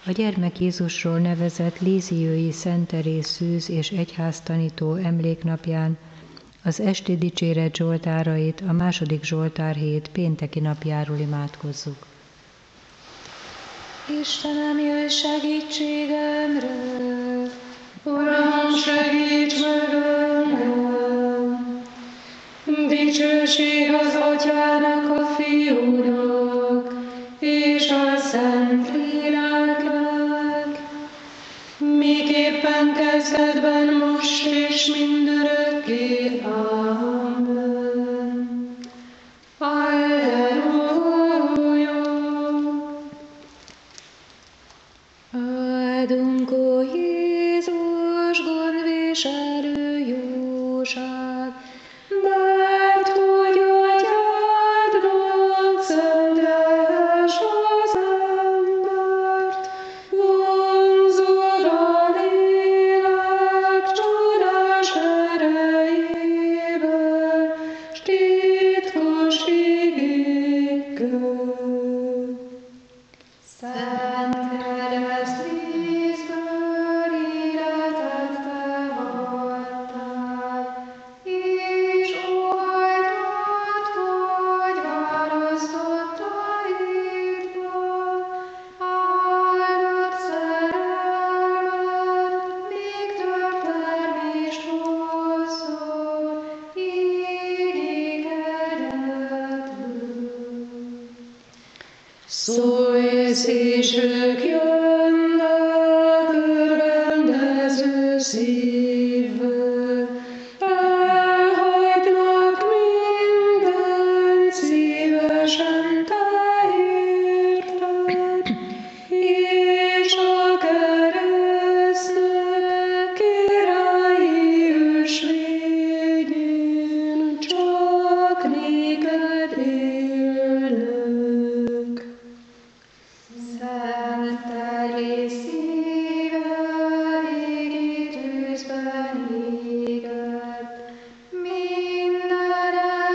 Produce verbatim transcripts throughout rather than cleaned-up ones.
A gyermek Jézusról nevezett Líziói Szent Teréz szűz és egyháztanító emléknapján az esti dicséret zsoltárait a második zsoltárhét pénteki napjáról imádkozzuk. Istenem, jöjj segítségemre! Uram, segíts meg engem! Dicsőség az Atyának, a Fiúnak és a Szent Léleknek, miképpen kezdetben, most és mindörökké. Amen. Alleluja! Áldunk, ó Jézus, gondviselő jóság, mert hogy atyádnak szenteljes az embert, vonzod a lélek csodás erejével, s titkos igékkel. Szent keresztvízből életet te adtál, és óhajtott, hogy választottaidból áldott szerelmed még több termést hozzon így égedettből. Szólsz, és ők jönnek örvendező szívvel, elhagynak mindent szívesen te érted, és a keresztnek királyi ősvényén csak néked élnek. Szent Teréz szíve égi tűzben égett, minden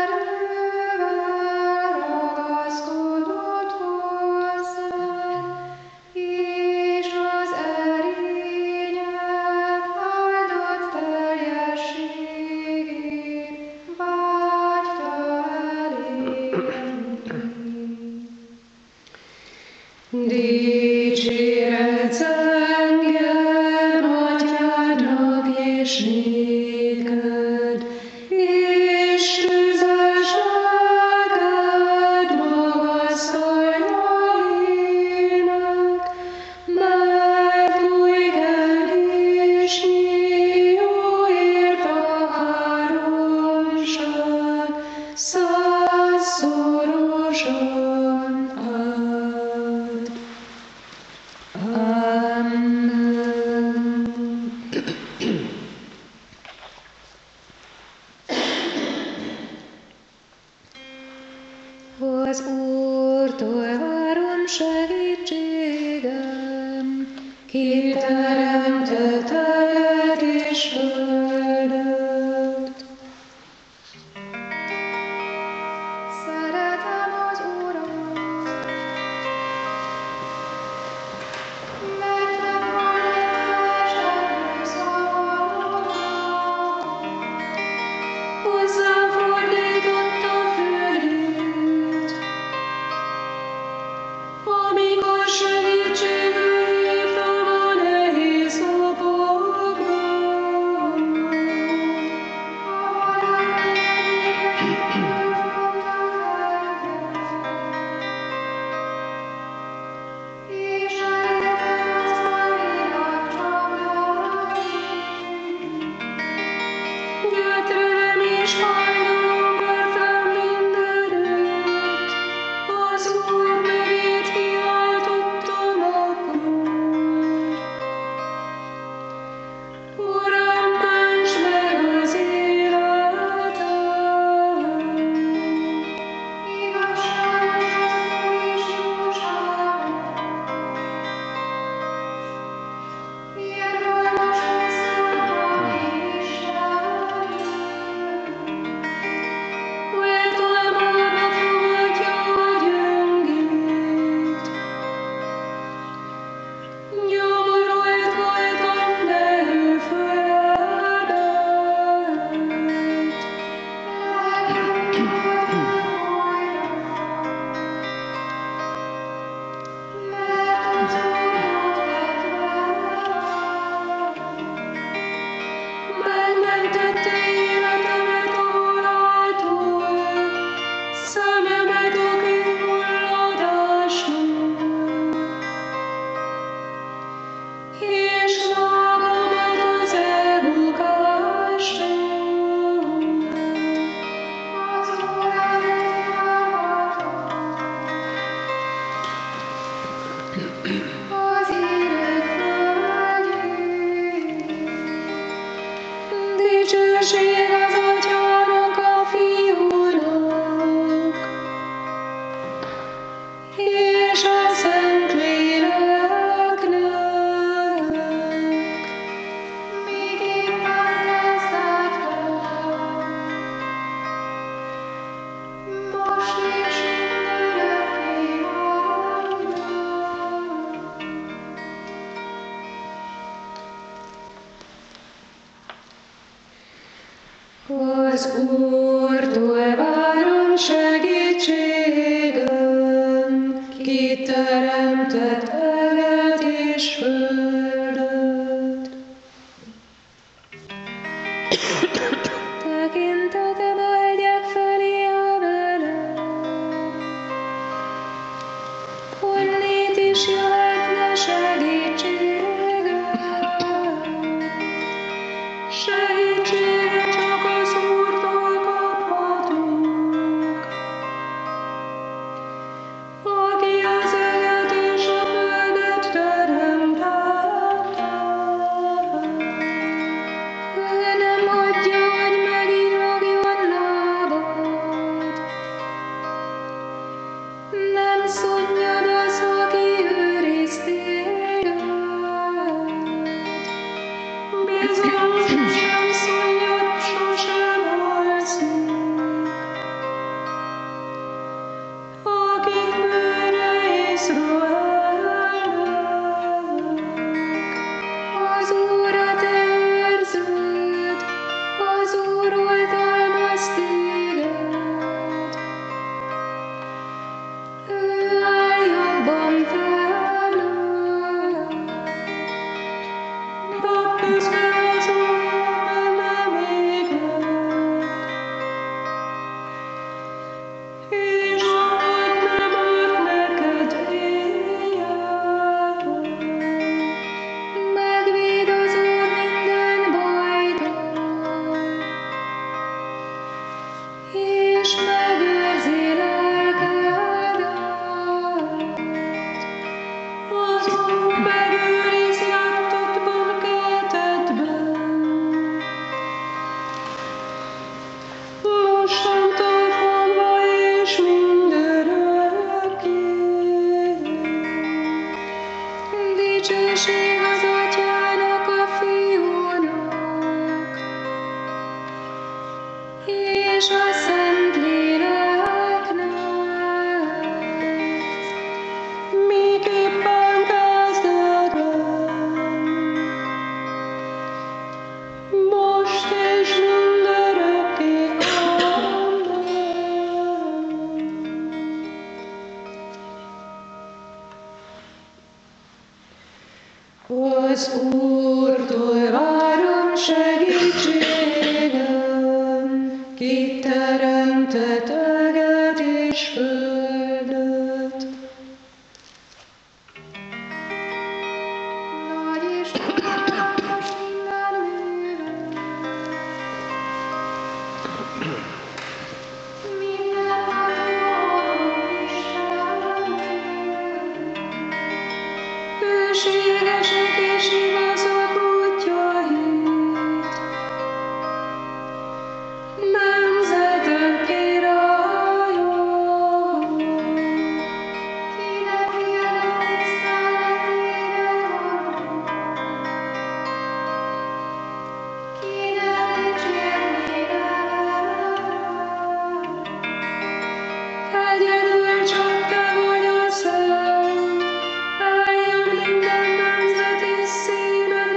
erővel ragaszkodott hozzád, és az erények áldott teljességét vágyta elérni. Dicséretsz engem Atyádnak és néked, és tüzes lelked magasztaljainak, mert újgelésnyi jóért a háromság százszorosan ad. Amen. Az Úrtól várom segítségem, ki teremtett tejet és földet. Szeretem az Urat, mert megvallás szava. Hozzám fordította fülét, amikor segítségül hívtam a nehéz napokban. És elértem az világ csapdáit. Gyötrelem és fájdalom vert mindenütt, az Úr nevét kiáltottam az élek földjén. Dicsőség az Atyának, a Fiúnak, és a Szentléleknek, miképpen kezdetben, most és mindörökké. Az Úrtól várom segítségem, ki teremtett eget és földet. Tekintetem a hegyek felé emelem, honnét is jöhetne segítségem. Segítséget csak az Úrtól kaphatunk, aki az eget és a földet teremtette. Ő nem hagyja, hogy megirrogjon lábad, nem szunnyad az, aki őriz téged. Bizony sem szunnyad, sosem alszik, aki hűre Izraelnek. Az Úr a te őrződ, az Úr oltalmaz téged. Ő áll jobban feled, napközben azonban nem éged, és a nap nem ad neked éjjel. Megvéd az Úr minden bajtól, és megőrzi lelkedet. Az Úr megőriz jártatban, keltetben, mostantól fogva és mindörökké. Dicsőség az Atyának, a Fiúnak, és a Szentléleknek, miképpen kezdetben, most és mindörökké. Amen. Az Úrtól várom segítségem, ki teremtett eget és földet. Nagy és hatalmas minden műve, minden hőségesek és igazak útjait, nemzetek királya. Kinek félnek tiszteletére, kinek dicsérnére. Egyedül csak te vagy a Szent, eljön minden nemzet és színe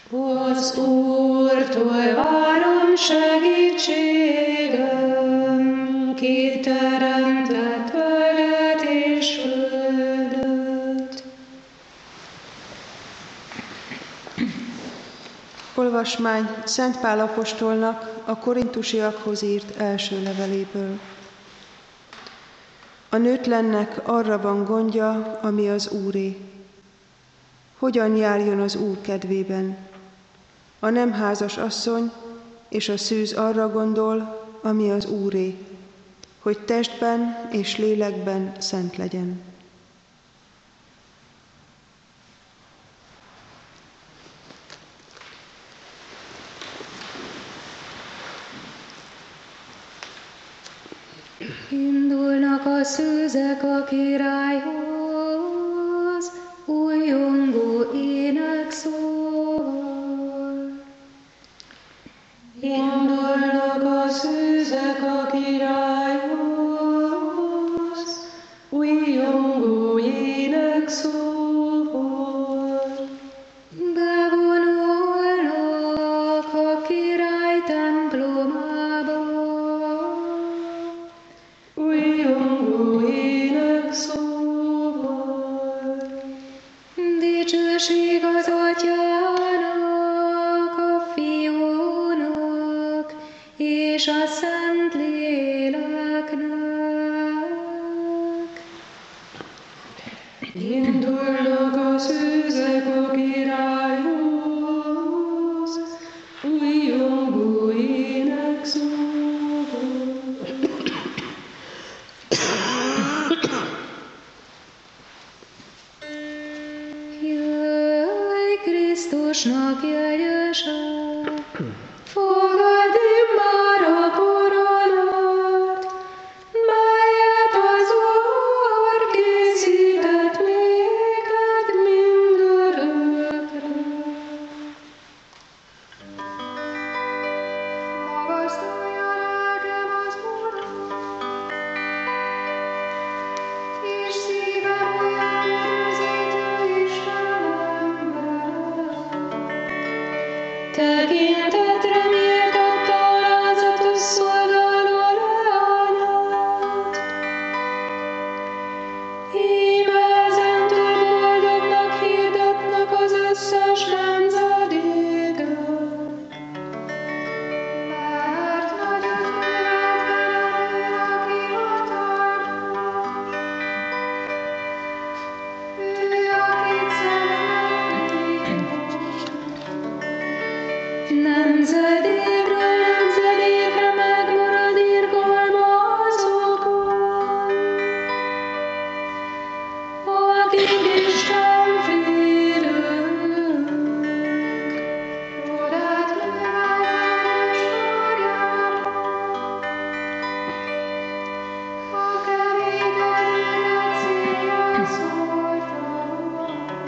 Az Úrtól várom segítségem, ki teremtett földet és földet. Olvasmány Szent Pál apostolnak a korintusiakhoz írt első leveléből. A nőtlennek arra van gondja, ami az Úré. Hogyan járjon az Úr kedvében? A nem házas asszony és a szűz arra gondol, ami az Úré, hogy testben és lélekben szent legyen. Indulnak a szűzek a királyhoz, újongó ének szól. Indulnak a szűzek a királyhoz, újongó ének szól. Bevonulnak a király templomába, újongó ének szól. Dicsőség az Atyának, a Fiúnak és a Szent Léleknek. Indulnak a szűzek a királyhoz, újongó ének szól. Jöjj Krisztusnak jegyesen, fogadj már a koronát, melyet az Úr készített néked mindörökre. Magasztalja lelkem az Urat, és szívem olyan üdvözítő Istenemben. Tekintetre méltatta alázatos szolgáló leányát. Íme ezentúl boldognak hirdetnek az összes nemzedéken. Mert nagyot művelt velem ő, aki hatalmas. Ő, akit szentnek nemzedékről nemzedékre megmarad irgalma azokon, akik Isten félők. Csodát művelt és sorjában, a keménykedőket széjjel szórta.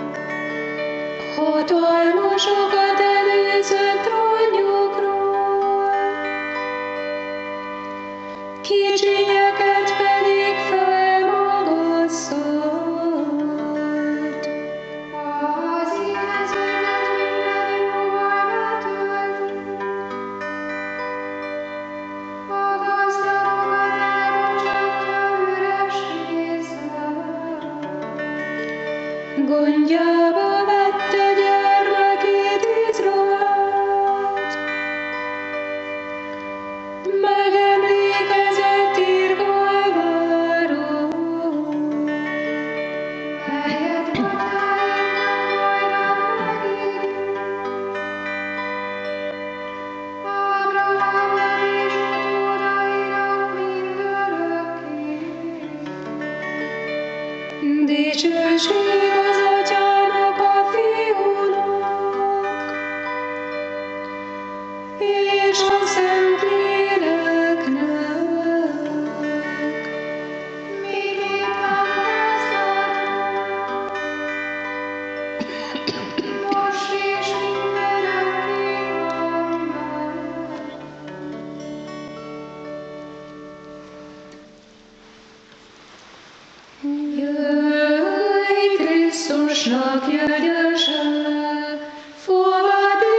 Hatalmasokat előzött trónjukról, kicsinyeket pedig felmagasztott. Az éhezőket minden jóval betölti, a gazdagokat elbocsátja üres kézzel. Gondjába vette gyermekét Izraelt, megemlékezett irgalmáról, melyet atyáinknak majdnem megígért. Ábrahámnak és utódainak mindörökké. Dicsőség az Atyának, a Fiúnak és a Szent Léleknek. Miképpen kezdetben, most és mindörökké. Amen. Jöjj Krisztusnak jegyesen, fogadj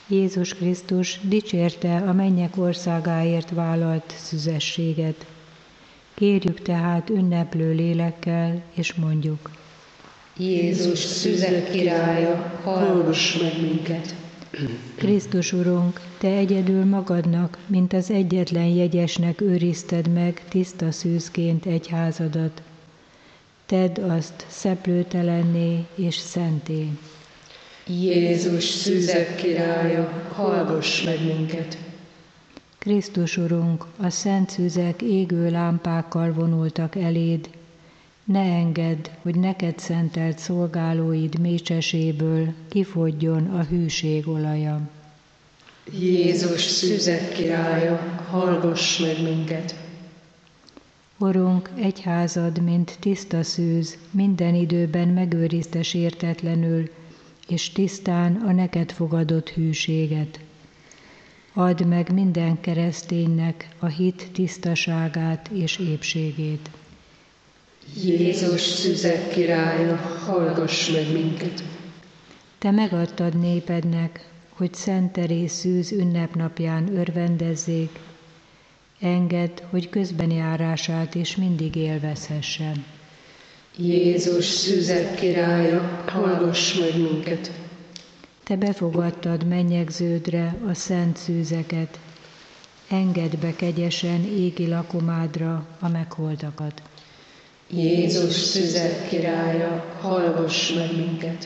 Jézus Krisztus dicsérte a mennyek országáért vállalt szüzességet. Kérjük tehát ünneplő lélekkel, és mondjuk: Jézus szüzek királya, hallgass meg minket! Krisztus Urunk, Te egyedül magadnak, mint az egyetlen jegyesnek őrizted meg tiszta szűzként egyházadat. Tedd azt szeplőtelenné és szenté. Jézus szüzek királya, hallgass meg minket! Krisztus Urunk, a szent szűzek égő lámpákkal vonultak eléd. Ne engedd, hogy neked szentelt szolgálóid mécseséből kifogjon a hűség olaja. Jézus szüzek királya, hallgass meg minket! Urunk, egyházad, mint tiszta szűz, minden időben megőrizte sértetlenül, és tisztán a neked fogadott hűséget. Add meg minden kereszténynek a hit tisztaságát és épségét. Jézus szüzek királya, hallgass meg minket! Te megadtad népednek, hogy Szent Teréz szűz ünnepnapján örvendezzék, engedd, hogy közbenjárását is mindig élvezhessen. Jézus szüzek királya, hallgass meg minket! Te befogadtad mennyegződre a szent szűzeket, engedd be kegyesen égi lakomádra a megholtakat. Jézus szüzek királya, hallgass meg minket!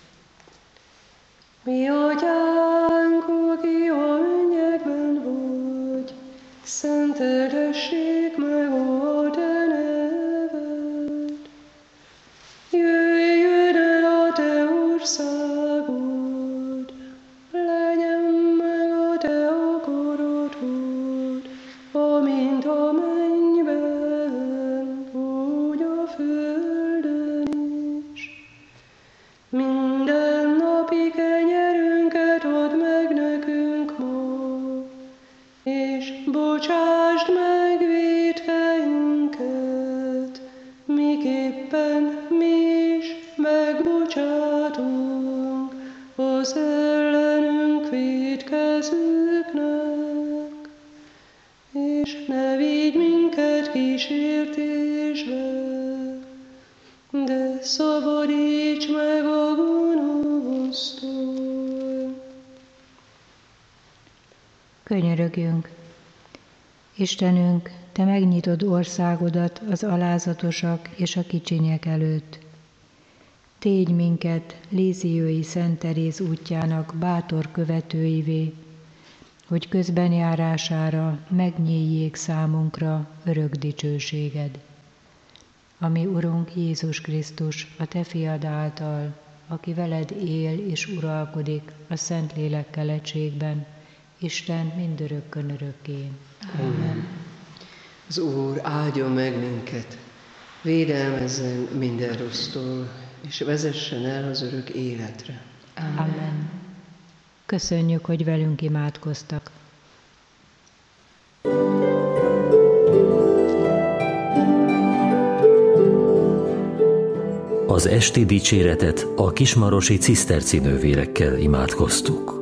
Mi atyánk, aki a mennyekben vagy, szenteltessék meg a te neved. Jöjjön el a te országod, legyen meg a te akaratod, amint a mennyben, úgy a földön is. Minden napi kenyerünket add meg nekünk ma, és bocsásd meg vétkeinket, miképpen mi is megbocsátunk az ellenünk vétkezőknek, és ne vigy minket kísértésbe, de szabadíts meg a gonosztól. Könyörögjünk! Istenünk, Te megnyitod országodat az alázatosak és a kicsinyek előtt. Tégy minket Líziói Szent Teréz útjának bátor követőivé, hogy közbenjárására megnyíljék számunkra örök dicsőséged. Ami Urunk Jézus Krisztus, a Te fiad által, aki veled él és uralkodik a Szentlélekkel egységben, Isten mindörökkön örökké. Amen. Az Úr áldjon meg minket, védelmezzen minden rossztól, és vezessen el az örök életre. Amen. Amen. Köszönjük, hogy velünk imádkoztak. Az esti dicséretet a kismarosi ciszterci nővérekkel imádkoztuk.